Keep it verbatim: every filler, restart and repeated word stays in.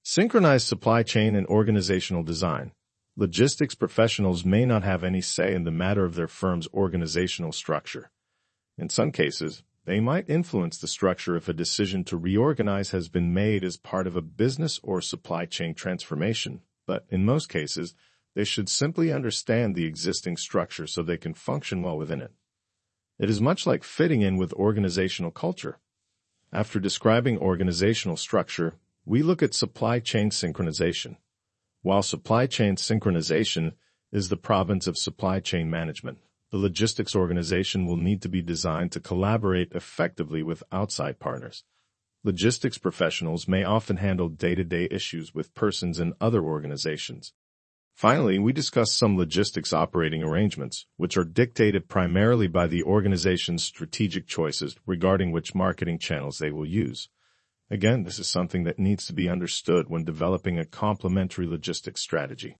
Synchronized supply chain and organizational design. Logistics professionals may not have any say in the matter of their firm's organizational structure. In some cases, they might influence the structure if a decision to reorganize has been made as part of a business or supply chain transformation, but in most cases, they should simply understand the existing structure so they can function well within it. It is much like fitting in with organizational culture. After describing organizational structure, we look at supply chain synchronization. While supply chain synchronization is the province of supply chain management, the logistics organization will need to be designed to collaborate effectively with outside partners. Logistics professionals may often handle day-to-day issues with persons in other organizations. Finally, we discuss some logistics operating arrangements, which are dictated primarily by the organization's strategic choices regarding which marketing channels they will use. Again, this is something that needs to be understood when developing a complementary logistics strategy.